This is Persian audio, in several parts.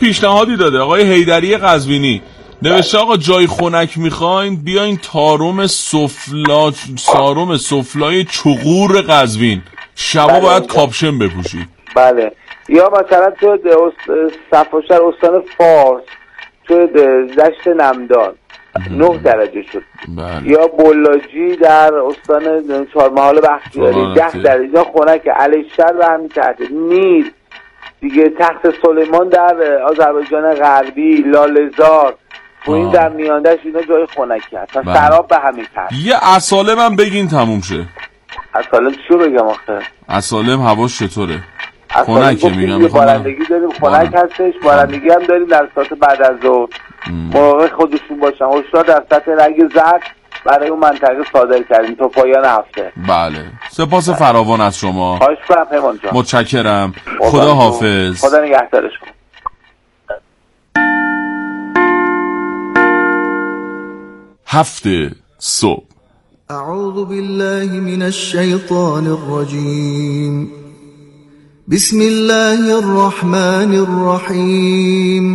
پیشنهادی داده آقای حیدری قزوینی، نوشته آقا جای خنک میخواین بیاین سارم سفلای چغور قزوین، شبا باید کاپشن بپوشید. بله. یا مثلا تو صفاشر استان فارس تو دشت نمدان 9 درجه شد. بله. یا بولاجی در استان چهارمحال بختیاری 10 درجه خنک. علیشهر و همین تحت نیز دیگه. تخت سلیمان در آذربایجان غربی، لاله‌زار و این در میاندش اینا جای خنکی هست. سراب به همین تحت. یه اصالم هم بگین تموم شه. اصالم چی بگم آخه؟ اصالم هواش چطوره؟ خنکه میگم. بارندگی داریم، خنک هستش. بارندگی هم داریم در ساعت بعد از ظهر. مراقب خودشون باشن. هشدار در سطح رنگ زرد برای اون منطقه صادر کردیم تا پایان هفته. بله. سپاس فراوان از شما. خواهش می‌کنم پیمان جان. متشکرم. خدا حافظ. خدا نگهدار شما. 7 صبح. اعوذ بالله من الشیطان الرجیم. بسم الله الرحمن الرحیم.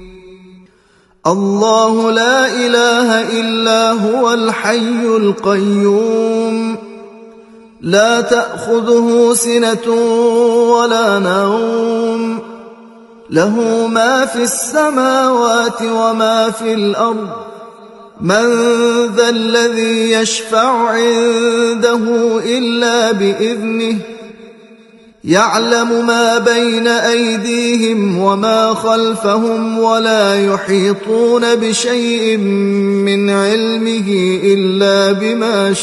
الله لا إله إلا هو الحي القيوم لا تأخذه سنة ولا نوم له ما في السماوات وما في الأرض من ذا الذي يشفع عنده إلا بإذنه يعلم ما بين أيديهم وما خلفهم ولا يحيطون بشيء من علمه إلا بما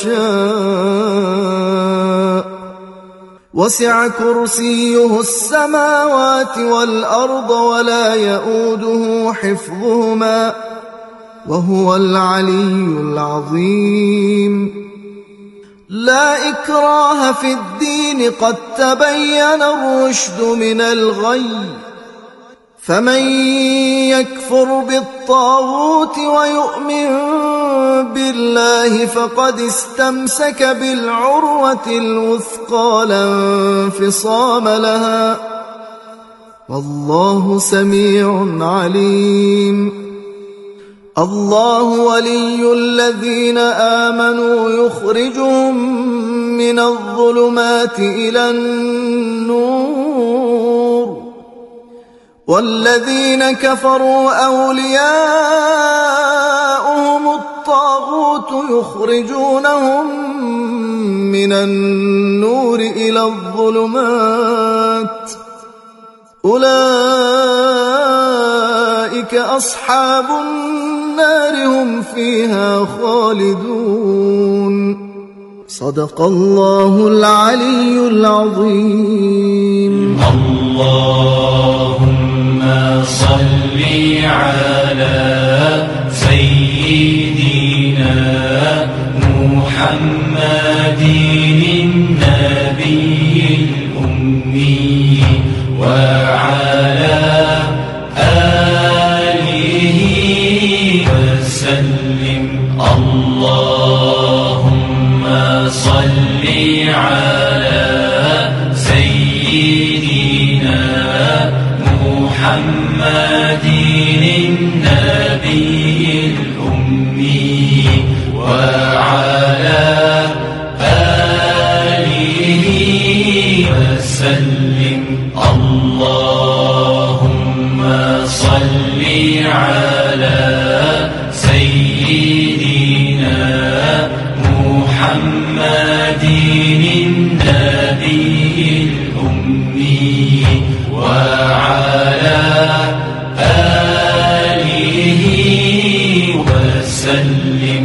شاء وسع كرسيه السماوات والأرض ولا يؤوده حفظهما وهو العلي العظيم. لا إكراه في الدين قد تبين الرشد من الغي فمن يكفر بالطاغوت ويؤمن بالله فقد استمسك بالعروة الوثقى لا انفصام لها والله سميع عليم. الله ولي الذين آمنوا يخرجهم من الظلمات إلى النور والذين كفروا أولياؤهم الطاغوت يخرجونهم من النور إلى الظلمات أولئك أصحاب النار هم فيها خالدون. صدق الله العلي العظيم. اللهم صل على سيدنا محمد النبي الأمي وعلى آله وسلم. اللهم صل على سيدنا محمد النبي الأمي وعلى آله وسلم. اللهم صل على سيدنا محمد النبي الأمي وعلى آله وسلم.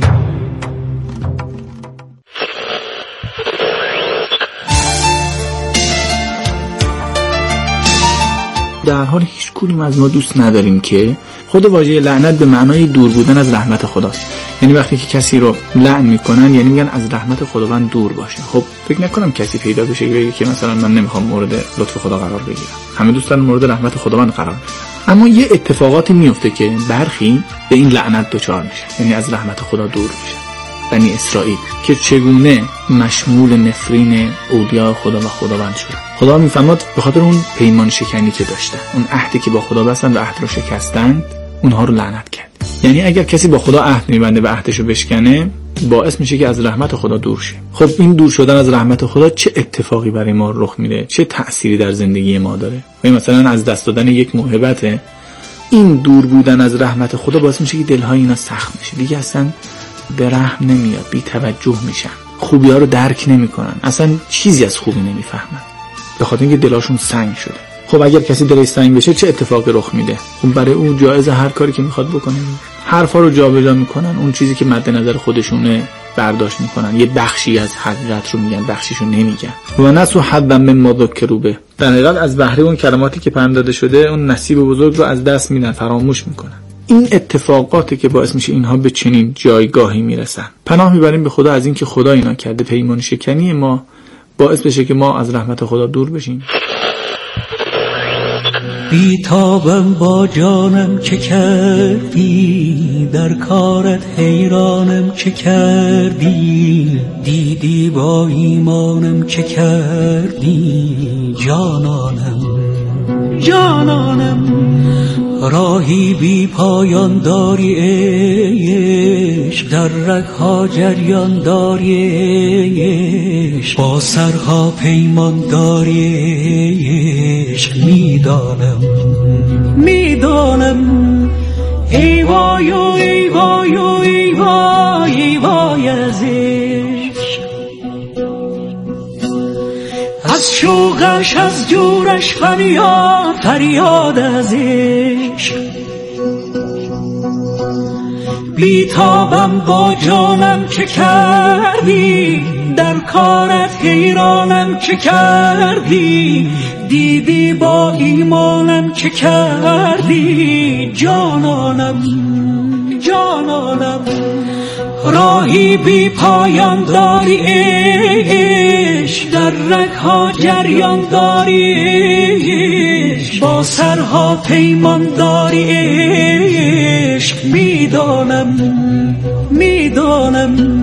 در حال هیچ کدوم از ما دوست نداریم که خود واژه لعنت به معنای دور بودن از رحمت خداست. یعنی وقتی که کسی رو لعن میکنن یعنی میگن از رحمت خداوند دور باشه. خب فکر نکنم کسی پیدا بشه بگه که مثلا من نمیخوام مورد لطف خدا قرار بگیرم. همه دوست دارن مورد رحمت خداوند قرار بگیرن. اما یه اتفاقاتی میفته که برخی به این لعنت دچار میشن، یعنی از رحمت خدا دور میشن. بنی اسرائیل که چگونه مشمول نفرین اولیاء خدا و خداوند شدن. خدا میفرماد به خاطر اون پیمان شکنی که داشتن، اون عهدی که با خدا بستن و عهد رو شکستند، اونها رو لعنت کرد. یعنی اگر کسی با خدا عهد میبنده و عهدش رو بشکنه، باعث میشه که از رحمت خدا دور شه. خب این دور شدن از رحمت خدا چه اتفاقی برای ما رخ میده؟ چه تأثیری در زندگی ما داره؟ مثلا از دست دادن یک موهبته، این دور بودن از رحمت خدا باعث میشه که دلهای اینا سخت میشه، دیگه اصلا به رحم نمیاد، بی توجه میشن، خوبی ها رو درک نمیکنن، اصلا چیزی از خوبی نمیفهمن، به خاطر اینکه دلاشون سنگ شده. خب اگر کسی دلش سنگ بشه چه اتفاقی رخ میده؟ خب برای اون جایزه هر کاری که میخواد بکنه، حرفا رو جابجا میکنن، اون چیزی که مد نظر خودشونه برداشت میکنن، یه بخشی از حقیقت رو میگن، بخشیشو نمیگن. و نسو حظا مما ذکروا به، در حقیقت از بهره اون کلماتی که پند داده شده اون نصیب بزرگ رو از دست میدن، فراموش میکنن. این اتفاقاتی که باعث میشه اینها به چنین جایگاهی میرسن. پناه میبریم به خدا از این که خدا اینا کرده، پیمان شکنی ما باعث بشه که ما از رحمت خدا دور بشیم. بیتابم با جانم چه کردی، در کارت حیرانم چه کردی، دیدی با ایمانم چه کردی، جانانم جانانم. راهی بی پایان داری عشق، در رگ‌ها جریان داری عشق، با سرها پیمان داری عشق. میدانم میدانم ای وای و ای وای و ای وای، ای وای از عشق، از شوقش از جورش فریاد فریاد از عشق. بیتابم با جانم چه کردی، در کارت حیرانم چه کردی، دیدی با ایمانم چه کردی، جانانم جانانم. راهی بی پایان داری عشق، در رگ‌ها جریان داری عشق، با سرها پیمان داری عشق. میدانم میدانم.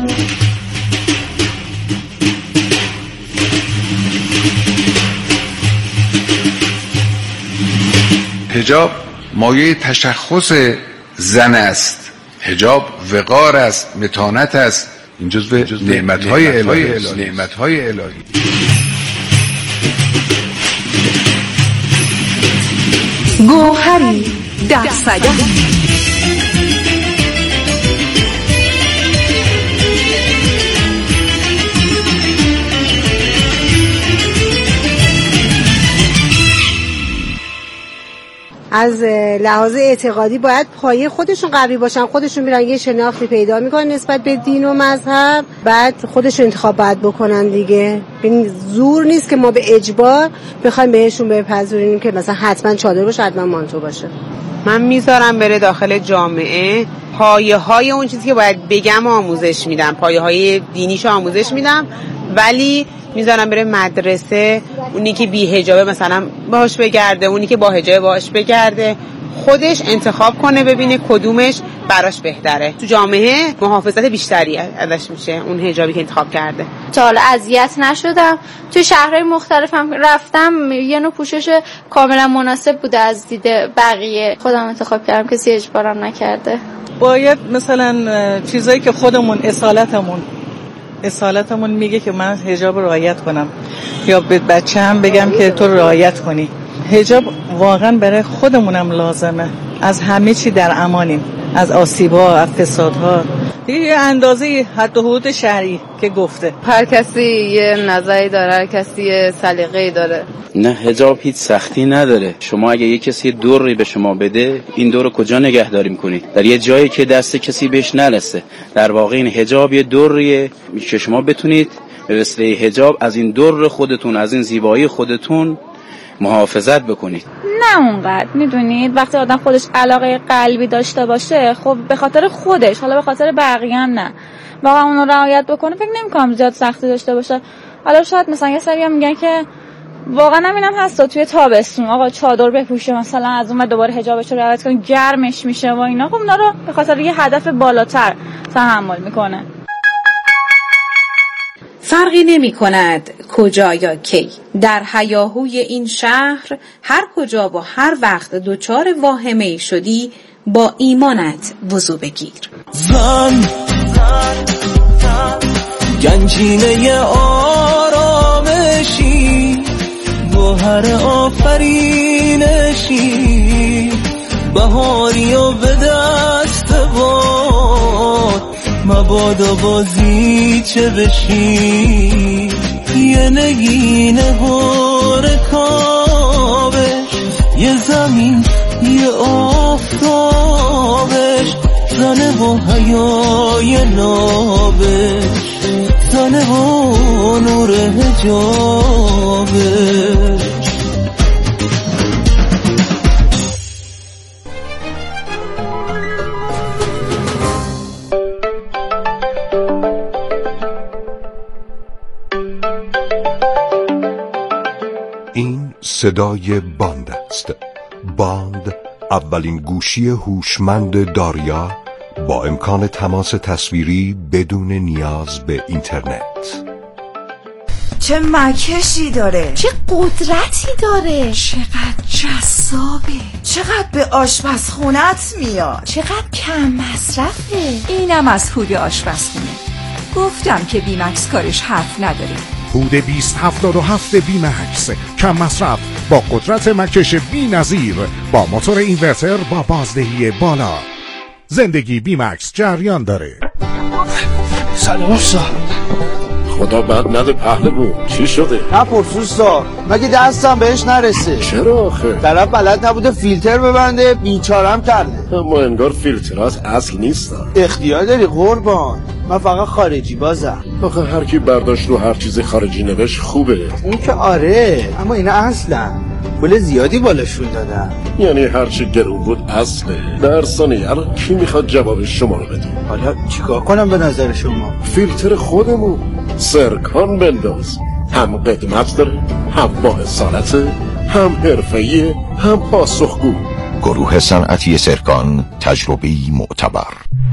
حجاب مایه تشخص زن است، حجاب وقار است، متانت است. این جزو نعمت‌های الهی. گوهری در صدف. از لحاظ اعتقادی باید پایه خودشون قوی باشن، خودشون میرن یه شناختی پیدا میکنن نسبت به دین و مذهب، بعد خودشون انتخاب باید بکنن دیگه. این زور نیست که ما به اجبار بخوایم بهشون بپذیریم که مثلا حتما چادر باشه، حتما مانتو باشه. من میذارم بره داخل جامعه، پایه های اون چیزی که باید بگم آموزش میدم، پایه های دینیشو آموزش میدم، ولی میذارم بره مدرسه. اونی که بی حجابه مثلا باهاش بگرده، اونی که با حجابه باهاش بگرده، خودش انتخاب کنه ببینه کدومش براش بهتره. تو جامعه محافظت بیشتری ازش میشه اون حجابی که انتخاب کرده. تا حالا اذیت نشدم. تو شهرهای مختلفم رفتم، یه نوع پوشش کاملا مناسب بوده از دید بقیه. خودم انتخاب کردم، کسی اجبارم نکرده. باید مثلا چیزایی که خودمون اصالتمون میگه که من حجاب رعایت کنم، یا به بچه‌م بگم که تو رعایت کنی. حجاب واقعا برای خودمونم لازمه، از همه چی در امانیم، از آسیب‌ها، از فسادها. یه اندازه حد و حدود شرعی که گفته. هر کسی یه نظری داره، هر کسی یه سلیقه‌ای داره. نه، حجاب هیچ سختی نداره. شما اگه یه کسی دوری به شما بده، این دور کجا نگهداری میکنید؟ در یه جایی که دست کسی بهش نرسه. در واقع این حجاب یه دوریه که شما بتونید به وسیله حجاب از این دور خودتون، از این زیبایی خودتون محافظت بکنید. نه اونقدر، میدونید وقتی آدم خودش علاقه قلبی داشته باشه، خب به خاطر خودش، حالا به خاطر بقیه هم نه، واقعا اونو رعایت بکنه، فکر نمی‌کنم زیاد سختی داشته باشه. حالا شاید مثلا یه سری هم میگن که واقعا همینم هست، توی تابستون آقا چادر بپوشه مثلا، از اون دوباره حجابش رو رعایت کنه، گرمش میشه و اینا. خب اونا رو به خاطر یه هدف بالاتر تحمل میکنه. فرقی نمی کند کجا یا کی. در هیاهوی این شهر هر کجا و هر وقت دچار واهمه شدی با ایمانت وضو بگیر. زن گنجینه آرامشی، گوهر آفرینشی، بهاری و به دست باد مبادا بازی چه بشی. یه نگینه رکابش، یه زمین یه آفتابش، زنه و حیای نابش، زنه و نور حجابش. این صدای باند است. باند اولین گوشی هوشمند داریا با امکان تماس تصویری بدون نیاز به اینترنت. چه مکشی داره، چه قدرتی داره، چقدر جذابه، چقدر به آشپزخونت میاد، چقدر کم مصرفه. اینم از هود آشپزخونه. گفتم که بیمکس کارش حرف نداره. هود 2077 بیمکس، کم مصرف با قدرت مکش بی نظیر، با موتور اینورتر با بازدهی بالا. زندگی بیمکس جریان داره. سلام استاد. خدا بد نده پهلوون، چی شده؟ نپرس اوستا، مگه دستم بهش نرسه؟ چرا آخه؟ طرف بلد نبوده فیلتر ببنده، بیچارم کرده. اما انگار فیلترات اصل نیستن. اختیار داری قربان، من فقط خارجی بازم. آخه هر کی برداشت رو هر چیز خارجی نوشت خوبه. اون که آره، اما اینا اصلا پول زیادی بالاشون دادن. یعنی هر چی گرون بود اصله. در ثانیه الان کی میخواد جواب شما رو بده؟ حالا چیکار کنم به نظر شما؟ فیلتر خودمون سرکان بنداز. هم قدمت داره، هم با اصالته، هم حرفه‌ایه، هم پاسخگو. گروه صنعتی سرکان، تجربه‌ای معتبر.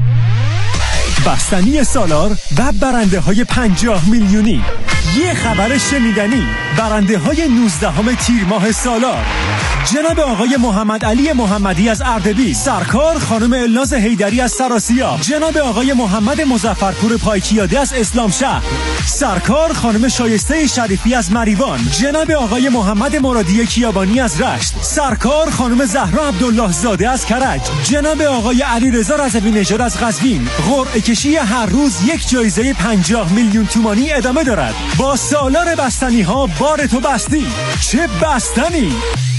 بستنی سالار و برنده های 50 میلیونی. یه خبر شنیدنی، برنده های 19 تیر ماه سالار: جناب آقای محمد علی محمدی از اردبیل، سرکار خانم الناز حیدری از سراسیا، جناب آقای محمد مظفرپور پایکیاده از اسلام شهر، سرکار خانم شایسته شریفی از مریوان، جناب آقای محمد مرادی کیابانی از رشت، سرکار خانم زهرا عبدالله زاده از کرج، جناب آقای علیرضا رضوی نژاد از قزوین. قرعه کشی هر روز یک جایزه 50 میلیون تومانی ادامه دارد. با سالار بستنی ها بار تو بستی. چه بستنی؟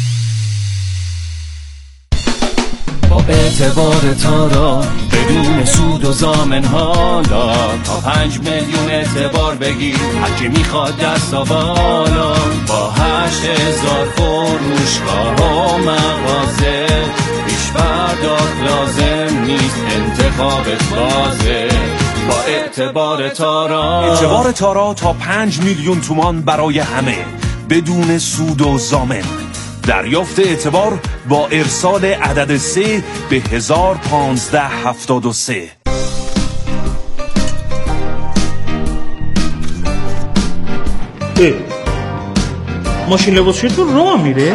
با اعتبار تارا بدون سود و ضامن حالا، تا 5 میلیون اعتبار بگیر هرکی میخواد دستا بالا. با 8000 فروشگاه و مغازه، پیش پرداخت لازم نیست، انتخابت بازه. با اعتبار تارا، اعتبار تارا تا 5 میلیون تومان برای همه بدون سود و ضامن. دریافت اعتبار با ارسال عدد 3 به 1573. ماشین لباسشویتون راه میره؟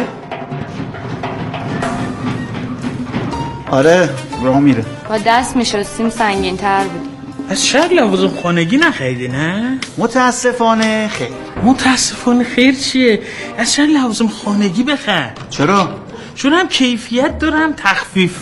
آره راه میره. با دست میشستیم سنگین تر بود. از شاید لوازم خانگی نخریدی نه؟ متاسفانه خیر. متاسفانه خیر چیه؟ از شاید لوازم خانگی بخر. چرا؟ چون هم کیفیت دارم تخفیف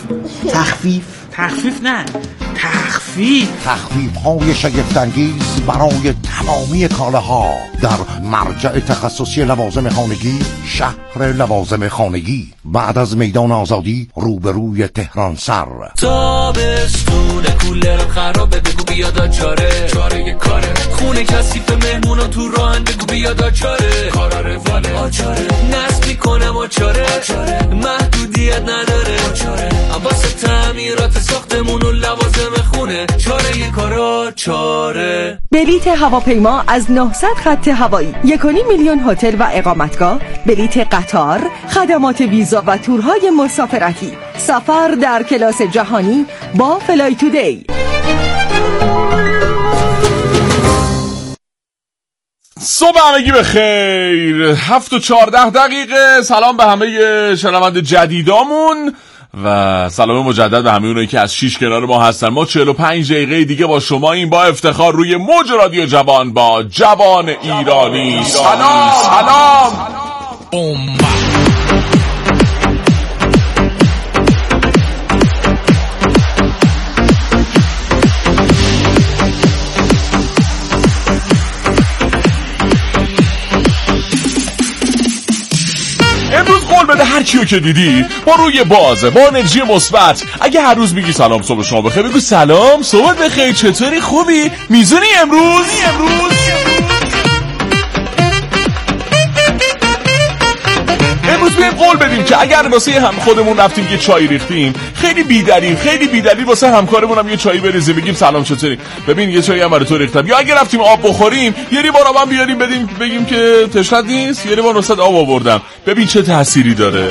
نه تخفیف های شگفت‌انگیز برای تمامی کالاها در مرجع تخصصی لوازم خانگی، شهر لوازم خانگی، بعد از میدان آزادی روبروی تهران سر. تابستون کولرم خرابه، بگو بیادا چاره کاره. خونه کثیف مهمونا تو راهن، بگو بیادا چاره. کارا رواله آچاره، نصب میکنم آچاره. محدودیت نداره واسه تعمیرات ساختمون و لوازم خونه. چاره کارا چاره. بلیت هواپیما از 900 خط هوایی، 1.5 میلیون هتل و اقامتگاه، بلیت قطار، خدمات ویزا و تورهای مسافرتی، سفر در کلاس جهانی با فلای تودی. صبح همگی به خیر. 7:14. سلام به همه شنونده جدیدامون و سلام مجدد به همه اونایی که از 6 کنار ما هستن. ما 45 دقیقه دیگه با شما این با افتخار روی موج رادیو جوان با جوان ایرانی. سلام. امروز قول بده هر کیو که دیدی با روی بازه، با انرژی مثبت. اگه هر روز میگی سلام صبح شما بخیر، بگو سلام صبح بخیر، چطوری، خوبی، میزونی امروز بیایم قول بدیم که اگر واسه هم خودمون رفتیم یه چای ریختیم، خیلی بی‌دلیل واسه همکارمون هم یه چای بریزیم، بگیم سلام چطوری، ببین یه چایی هم برای تو ریختم. یا اگر رفتیم آب بخوریم، یه لیوان آب بیاریم بدیم، بگیم که تشنت نیست، یه لیوان وسط آب آوردم. ببین چه تأثیری داره.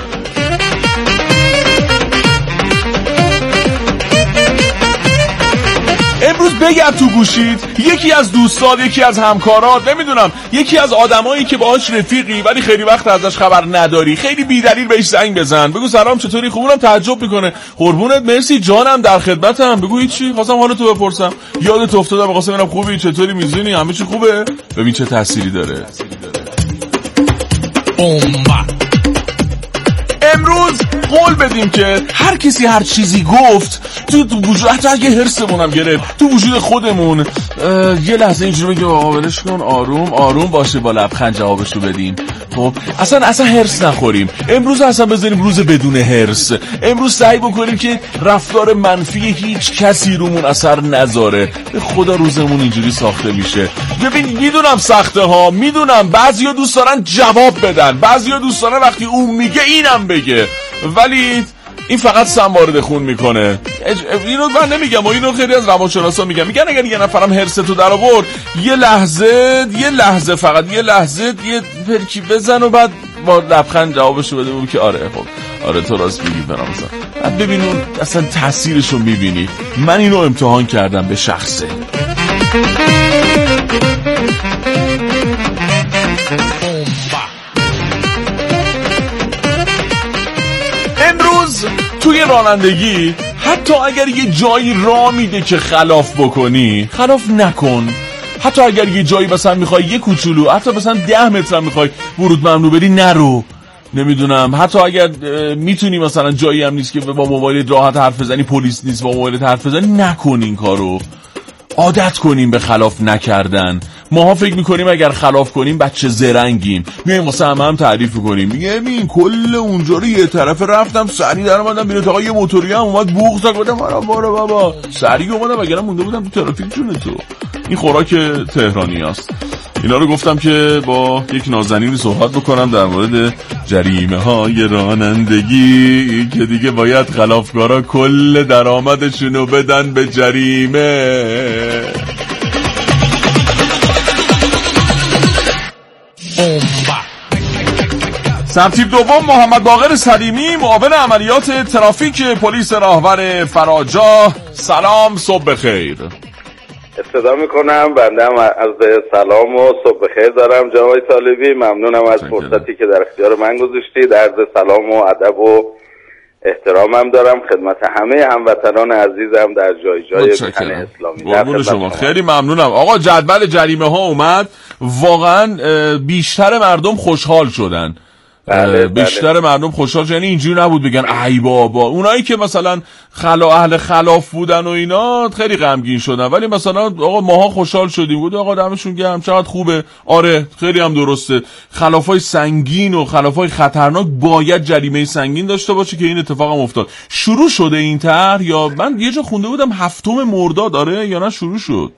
امروز بگرد تو گوشید یکی از دوستات، یکی از همکارات، نمیدونم یکی از آدمایی که باهاش رفیقی ولی خیلی وقت ازش خبر نداری، خیلی بی‌دلیل بهش زنگ بزن، بگو سلام چطوری، خوبم، تعجب میکنه، قربونت، مرسی جانم، در خدمتم، بگو هیچی، خواستم حالتو بپرسم، یادت افتادم، خواستم ببینم خوبی، چطوری، میزونی، همه چی خوبه. ببین چه تأثیری داره. امروز قول بدیم که هر کسی هر چیزی گفت تو وجود، حتی اگه هرسمون هم گرفت، تو وجود خودمون یه لحظه اینجوری بگیم آقا ولش کن، آروم باشه، با لبخند جوابشو بدیم. خب اصلا هرس نخوریم. امروز اصلا بذاریم روز بدون هرس. امروز سعی بکنیم که رفتار منفی هیچ کسی رومون اثر نذاره. به خدا روزمون اینجوری ساخته میشه. ببین میدونم سخته ها، میدونم بعضیا دوست دارن جواب بدن، بعضیا دوست دارن وقتی اون میگه اینم بگه، ولی این فقط سم وارد خون میکنه. اینو من نمیگم و اینو خیلی از روانشناسا میگن اگر یه نفرم هرستو در آورد، یه لحظه فقط یه پرکی بزن و بعد با لبخند جوابشو بده، بگو که آره تو راست میگی فراموزم. بعد ببین اون اصلا تاثیرشو میبینی. من اینو امتحان کردم به شخصه. امروز توی رانندگی حتی اگر یه جایی راه میده که خلاف بکنی، خلاف نکن. حتی اگر یه جایی مثلا میخوای یه کوچولو، حتی مثلا 10 متر هم میخوای ورود ممنوع بدی، نرو. نمیدونم حتی اگر میتونی مثلا جایی هم نیست که با موبایل راحت حرف بزنی، پلیس نیست با موبایل حرف بزنی، نکن این کارو. عادت کنیم به خلاف نکردن. ماها فکر میکنیم اگر خلاف کنیم بچه زرنگیم، میایم واسه هم تعریف کنیم، میگم این کل اونجا رو یه طرف رفتم، سری در اومدم ببینم تا یه موتوری هم اومد بوق زد، گفتم آره بابا سری اومدم وگرنه مونده بودم تو ترافیک جون تو. این خوراک تهرانیاست. اینا رو گفتم که با یک نازنینی صحبت بکنم در مورد جریمه های رانندگی که دیگه باید خلافکارا کل درآمدشونو بدن به جریمه. سرتیپ دوم محمد باقر سلیمی، معاون عملیات ترافیک پلیس راهور فراجاه. سلام صبح بخیر. استفاده میکنم، بنده هم از سلام و صبح بخیر دارم جناب طالبی. ممنونم از فرصتی که در اختیار من گذاشتید. عرض سلام و ادب و احترامم دارم خدمت همه هموطنان عزیزم در جای میهن اسلامی. قربون شما، خیلی ممنونم. آقا جدول جریمه ها اومد، واقعا بیشتر مردم خوشحال شدن. بیشتر مردم خوشحال شدن. یعنی اینجوری نبود بگن ای بابا. اونایی که مثلا اهل خلاف بودن و اینا خیلی غمگین شدن، ولی مثلا آقا ماها خوشحال شدیم، بود آقا دمشون گرم، چقدر خوبه. آره خیلی هم درسته. خلافای سنگین و خلافای خطرناک باید جریمه سنگین داشته باشه که این اتفاق هم افتاد. شروع شده این طرح یا من یه جا خونده بودم 7 مرداد داره یا نه شروع شد؟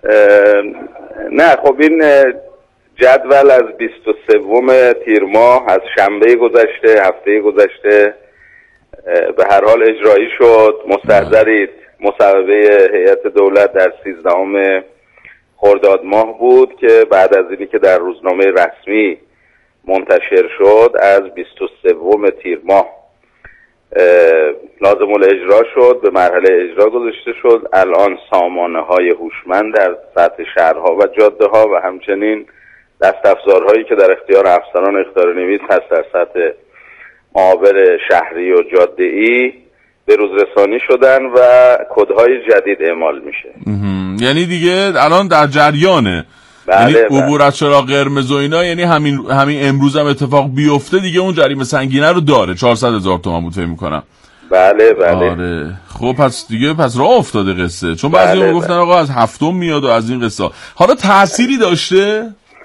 نه خب این جدول از 23 تیر ماه از شنبه گذشته، هفته گذشته به هر حال اجرایی شد. مستحضرید مصوبه هیئت دولت در 13 خرداد ماه بود که بعد از اینی که در روزنامه رسمی منتشر شد از 23 تیر ماه لازم الاجرا شد، به مرحله اجرا گذاشته شد. الان سامانه های هوشمند در سطح شهرها و جاده ها و همچنین دست افزارهایی که در اختیار افسران اخطارنویس هست در سطح معابر شهری و جاده‌ای به روز رسانی شدن و کدهای جدید اعمال میشه. یعنی دیگه الان در جریانه. یعنی عبور از چراغ قرمز و اینا، یعنی همین امروز هم اتفاق بیفته دیگه اون جریمه سنگینه رو داره. 400,000 تومان بود فکر می‌کنم. بله. آره. خب پس راه افتاده قصه، چون بعضی گفتن آقا از هفتم میاد و از این قصه. حالا تأثیری داشته؟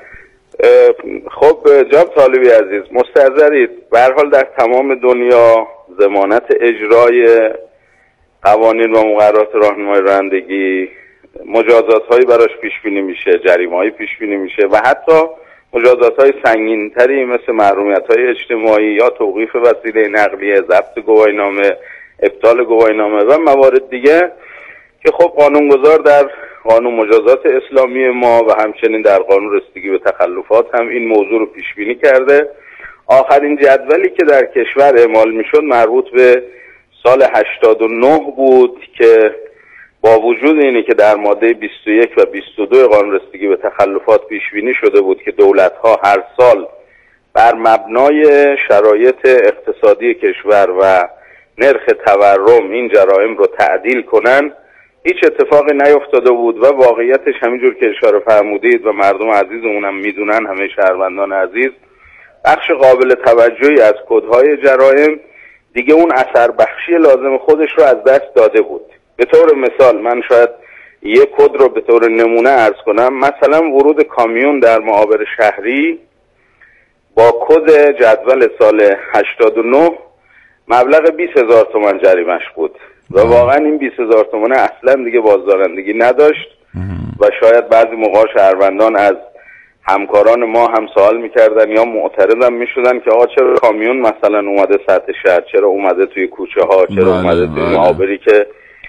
خب جناب طالبی عزیز، مستحضرید به هر حال در تمام دنیا ضمانت اجرای قوانین و مقررات راهنمای رانندگی، مجازات‌هایی براش پیش بینی میشه، جریمه‌هایی پیش بینی میشه و حتی مجازات‌های سنگین‌تری مثل محرومیت‌های اجتماعی یا توقیف وسیله نقلیه، ضبط گواهینامه، ابطال گواهینامه و موارد دیگه که خب قانونگذار در قانون مجازات اسلامی ما و همچنین در قانون رسیدگی به تخلفات هم این موضوع رو پیش بینی کرده. آخرین جدولی که در کشور اعمال میشد مربوط به سال 89 بود که با وجود اینی که در ماده 21 و 22 قانون رسیدگی به تخلفات پیش بینی شده بود که دولت‌ها هر سال بر مبنای شرایط اقتصادی کشور و نرخ تورم این جرائم رو تعدیل کنن، هیچ اتفاقی نیفتاده بود و واقعیتش همینجور که اشاره فرمودید و مردم عزیزمون هم میدونن، همه شهروندان عزیز، بخش قابل توجهی از کدهای جرائم دیگه اون اثر بخشی لازم خودش رو از دست داده بود. به طور مثال من شاید یک کد رو به طور نمونه عرض کنم. مثلا ورود کامیون در معابر شهری با کد جدول سال 89 مبلغ 20,000 تومان جریمش بود و واقعا این 20,000 تومان اصلا دیگه بازدارندگی نداشت و شاید بعضی موقع شهروندان از همکاران ما هم سوال میکردن یا معترض هم میشدن که آقا چرا کامیون مثلا اومده سطح شهر، چرا اومده توی کوچه ها، چرا اومده توی معابری که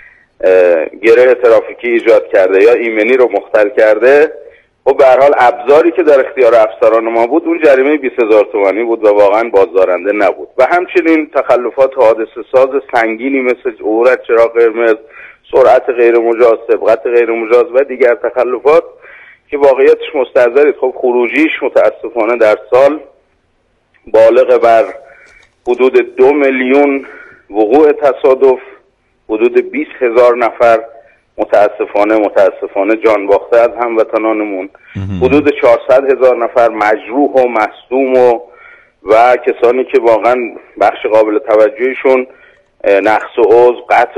گره ترافیکی ایجاد کرده یا ایمنی رو مختل کرده. و به هر حال ابزاری که در اختیار افسران ما بود اون جریمه 20,000 تومانی بود و واقعا بازدارنده نبود. و همچنین تخلفات حادثه ساز سنگینی مثل عبور از چراغ قرمز، سرعت غیر مجاز، سبقت غیر مجاز و دیگر تخلفات که واقعیتش مستحضرید خب خروجیش متاسفانه در سال بالغ بر حدود 2 میلیون وقوع تصادف، حدود 20,000 نفر متاسفانه جان باخته از هموطنانمون، حدود 400,000 نفر مجروح و مصدوم و کسانی که واقعا بخش قابل توجهشون نقص عضو،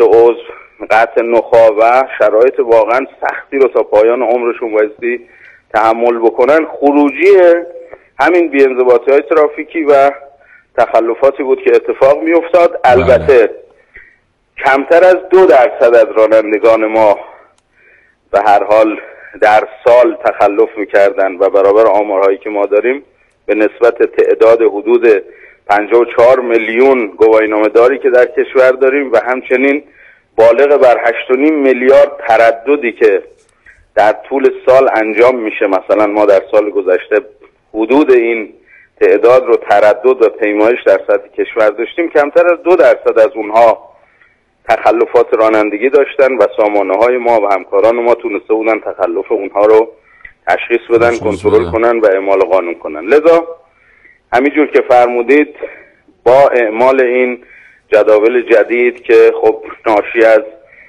قطع نخاع و شرایط واقعا سختی رو تا پایان عمرشون بایستی تحمل بکنن. خروجی همین بی‌انضباطی‌های ترافیکی و تخلفاتی بود که اتفاق می‌افتاد. البته کمتر از 2% از رانندگان ما به هر حال در سال تخلف می‌کردن و برابر آمارهایی که ما داریم به نسبت تعداد حدود 54 میلیون گواهینامه داری که در کشور داریم و همچنین بالغ بر 8.5 میلیارد ترددی که در طول سال انجام میشه. مثلا ما در سال گذشته حدود این تعداد رو تردد و پیمایش در سطح کشور داشتیم. کمتر از 2% از اونها تخلفات رانندگی داشتن و سامانه های ما و همکاران ما تونسته بودن تخلف اونها رو تشخیص بدن، کنترل کنن و اعمال قانون کنن. لذا همینجور که فرمودید با اعمال این جداول جدید که خب ناشی از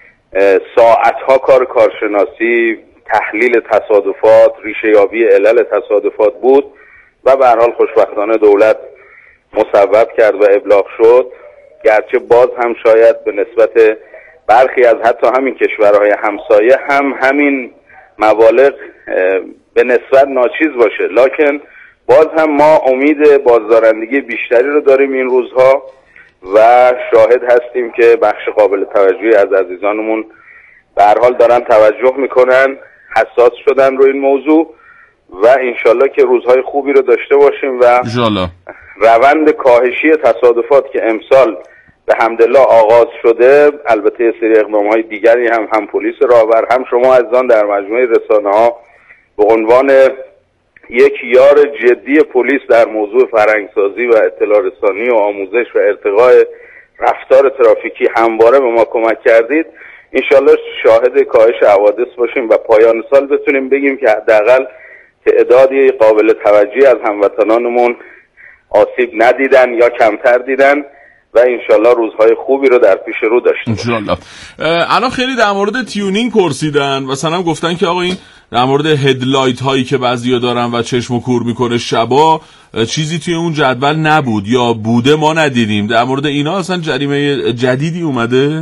ساعتها کارشناسی، تحلیل تصادفات، ریشه یابی علل تصادفات بود و به هر حال خوشبختانه دولت مصوب کرد و ابلاغ شد، گرچه باز هم شاید به نسبت برخی از حتی همین کشورهای همسایه هم همین مبالغ به نسبت ناچیز باشه، لکن باز هم ما امید بازدارندگی بیشتری رو داریم این روزها و شاهد هستیم که بخش قابل توجهی از عزیزانمون به هر حال دارن توجه میکنن، حساس شدن رو این موضوع و انشالله که روزهای خوبی رو داشته باشیم و روند کاهشی تصادفات که امسال به حمدالله آغاز شده، البته سری اقدامهای دیگری هم پلیس راهبر هم شما عزیزان در مجموعه رسانه‌ها به عنوان یک یار جدی پلیس در موضوع فرهنگسازی و اطلاع رسانی و آموزش و ارتقاء رفتار ترافیکی همواره به ما کمک کردید. انشالله شاهد کاهش حوادث باشیم و پایان سال بتونیم بگیم که حداقل تعدادی قابل توجهی از هموطنانمون آسیب ندیدن یا کمتر دیدن و انشالله روزهای خوبی رو در پیش رو داشتیم انشالله. الان خیلی در مورد تیونینگ پرسیدن، مثلا گفتن که آقا این در مورد هدلایت هایی که بعضیا دارن و چشم کور میکنه شبا، چیزی توی اون جدول نبود یا بوده ما ندیدیم. در مورد اینا اصلا جریمه جدیدی اومده؟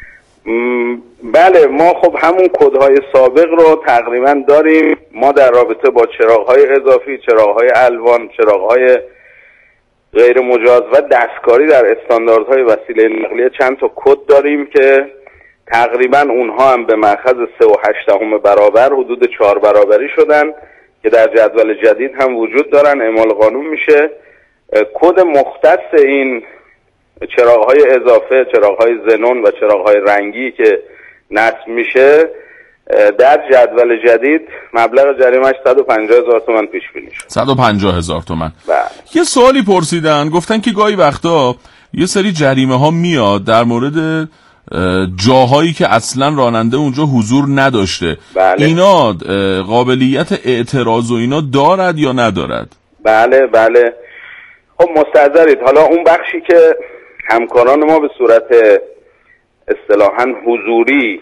بله، ما خب همون کدهای سابق رو تقریبا داریم. ما در رابطه با چراغ‌های اضافی، چراغ‌های الوان، چراغ‌های غیر مجاز و دستکاری در استانداردهای وسیله نقلیه چند تا کد داریم که تقریبا اونها هم به مأخذ 3.8 برابر حدود 4 برابری شدن که در جدول جدید هم وجود دارن، اعمال قانون میشه. کد مختص این چراغ‌های اضافه، چراغ‌های زنون و چراغ‌های رنگی که نصب میشه در جدول جدید مبلغ جریمه‌اش 150,000 تومان پیش بینی شد. 150,000 تومان. بله. یه سوالی پرسیدن، گفتن که گاهی وقتا یه سری جریمه ها میاد در مورد جاهایی که اصلا راننده اونجا حضور نداشته. بله. اینا قابلیت اعتراض و اینا دارد یا ندارد؟ بله بله. خب مستحضرید، حالا اون بخشی که همکاران ما به صورت اصطلاحاً حضوری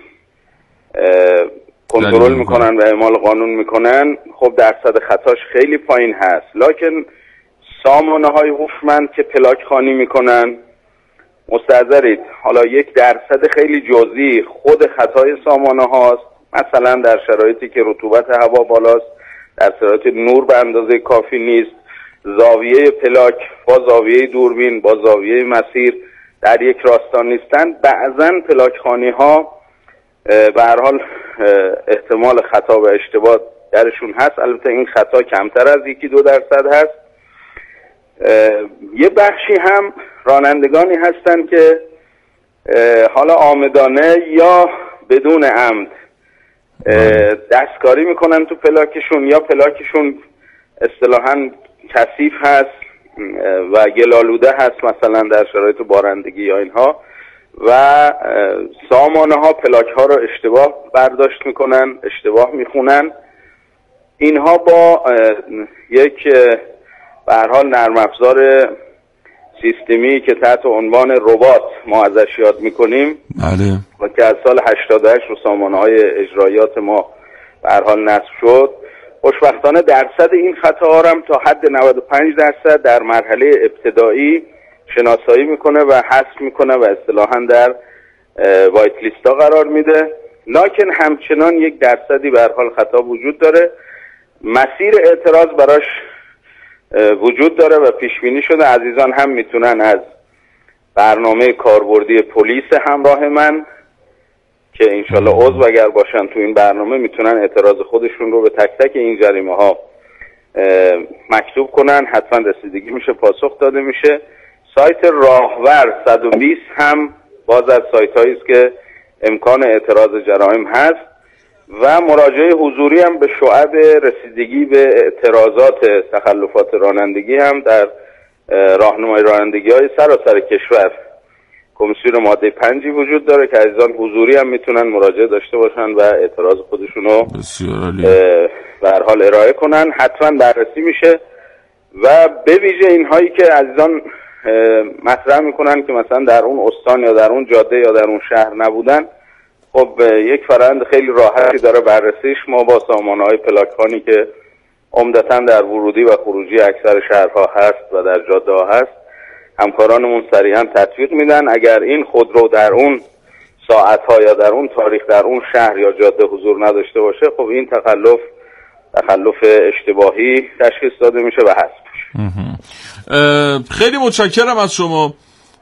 کنترل میکنن و اعمال قانون میکنن، خب درصد خطاش خیلی پایین هست. لکن سامانه های هوشمند که پلاک خوانی میکنن، مستحضرید حالا 1% خیلی جزئی خود خطای سامانه هاست. مثلا در شرایطی که رطوبت هوا بالاست، در شرایط نور به اندازه کافی نیست، زاویه پلاک با زاویه دوربین با زاویه مسیر در یک راستا نیستن، بعضا پلاک خوانی ها به هر حال احتمال خطا و اشتباه درشون هست. البته این خطا کمتر از 1-2% هست. یه بخشی هم رانندگانی هستن که حالا عامدانه یا بدون عمد دستکاری میکنن تو پلاکشون، یا پلاکشون اصطلاحاً کثیف هست و گلالوده هست مثلا در شرایط بارندگی یا اینها، و سامانه ها پلاک ها رو اشتباه برداشت میکنن، اشتباه میخونن. اینها با یک به هر حال نرم افزار سیستمی که تحت عنوان ربات ما ازش یاد میکنیم، بله، و که از سال 88 رو سامانه های اجرایات ما به هر حال نصب شد، خوشبختانه درصد این خطاها هم تا حد 95% در مرحله ابتدایی شناسایی میکنه و حذف میکنه و اصطلاحاً در وایت لیستا قرار میده. لکن همچنان 1% به هر حال خطا وجود داره. مسیر اعتراض براش وجود داره و پیش بینی شده. عزیزان هم میتونن از برنامه کاربردی پلیس همراه من که انشالله عضو اگر باشن تو این برنامه میتونن اعتراض خودشون رو به تک تک این جریمه ها مکتوب کنن، حتما رسیدگی میشه، پاسخ داده میشه. سایت راهور 120 هم باز از سایت هایی است که امکان اعتراض جرائم هست، و مراجعه حضوری هم به شعب رسیدگی به اعتراضات تخلفات رانندگی هم در راهنمای رانندگی های سراسر کشور کمیسیون ماده 5 وجود داره که عزیزان حضوری هم میتونن مراجعه داشته باشن و اعتراض خودشونو به هر حال ارائه کنن. حتما بررسی میشه و به ویژه اینهایی که عزیزان مطرح میکنن که مثلا در اون استان یا در اون جاده یا در اون شهر نبودن، خب یک فرآیند خیلی راحتی داره بررسیش. ما با سامانه‌های پلاکخوانی که عمدتاً در ورودی و خروجی اکثر شهرها هست و در جاده‌ها هست، همکارانمون سریعا تطبیق میدن. اگر این خودرو در اون ساعت‌ها یا در اون تاریخ در اون شهر یا جاده حضور نداشته باشه، خب این تخلف اشتباهی تشخیص داده میشه و حذف میشه. خیلی متشکرم از شما.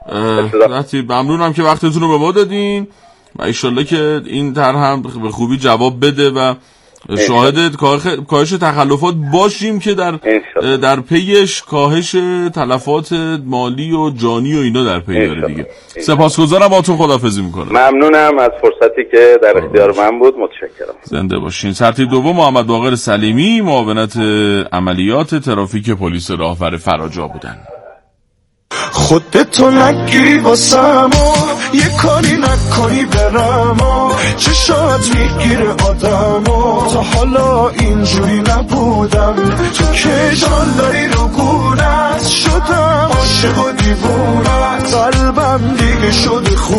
ممنونم که وقتتون رو به ما دادین و ایشالله که این طرح هم به خوبی جواب بده و شاهد کاهش تخلفات باشیم که در پیش کاهش تلفات مالی و جانی و اینا در پی داره دیگه. سپاسگزارم، باهاتون خداحافظی میکنم. ممنونم از فرصتی که در اختیار من بود. متشکرم. زنده باشین. سرتیپ دوم محمد باقر سلیمی، معاونت عملیات ترافیک پلیس راهور فراجا بودن. خودتو نگیری واسم و یه کاری نکن میکنی برم و چشات میگیره آدم و تا حالا اینجوری نبودم تو که جان داری رو گونت شدم عاشق و دیوونت قلبم دیگه شده خوب